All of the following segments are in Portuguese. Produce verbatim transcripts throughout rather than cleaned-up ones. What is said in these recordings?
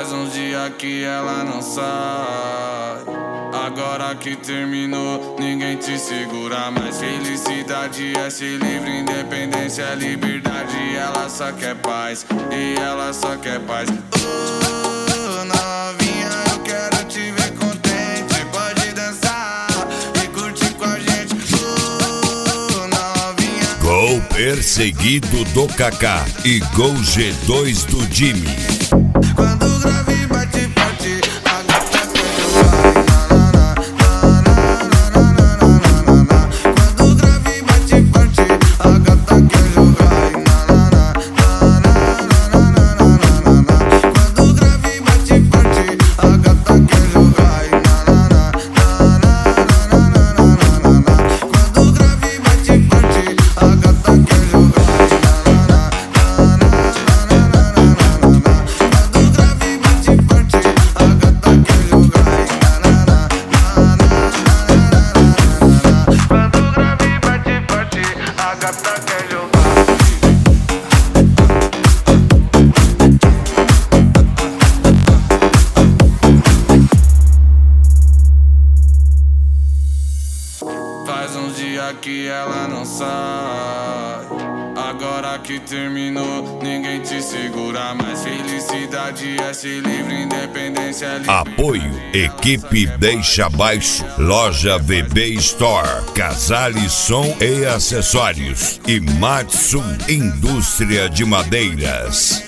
Faz uns dias que ela não sai. Agora que terminou, ninguém te segura mais. Felicidade é ser livre, independência é liberdade. Ela só quer paz, e ela só quer paz. Oh, novinha, eu quero te ver contente. Pode dançar e curtir com a gente. Oh, novinha. Gol perseguido do Kaká e Gol G dois do Jimmy. Quando o grave bate forte, a gata quer jogar. Quando o grave bate forte, a gata quer jogar. Quando o grave bate forte, a gata quer jogar. Quando o grave bate forte, a gata quer jogar. Faz uns dias que ela não sai. Agora que terminou, ninguém te segura mais. Felicidade é ser livre, independência é liberdade. Apoio Equipe Deixa Baixo, Loja V B Store, Casale Som e Acessórios e Matsu Indústria de Madeiras.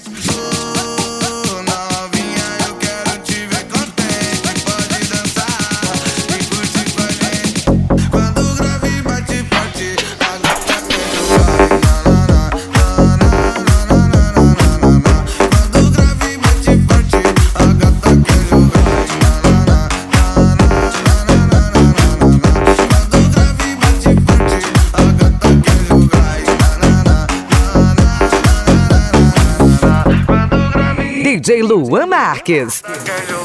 D J Luan Marques.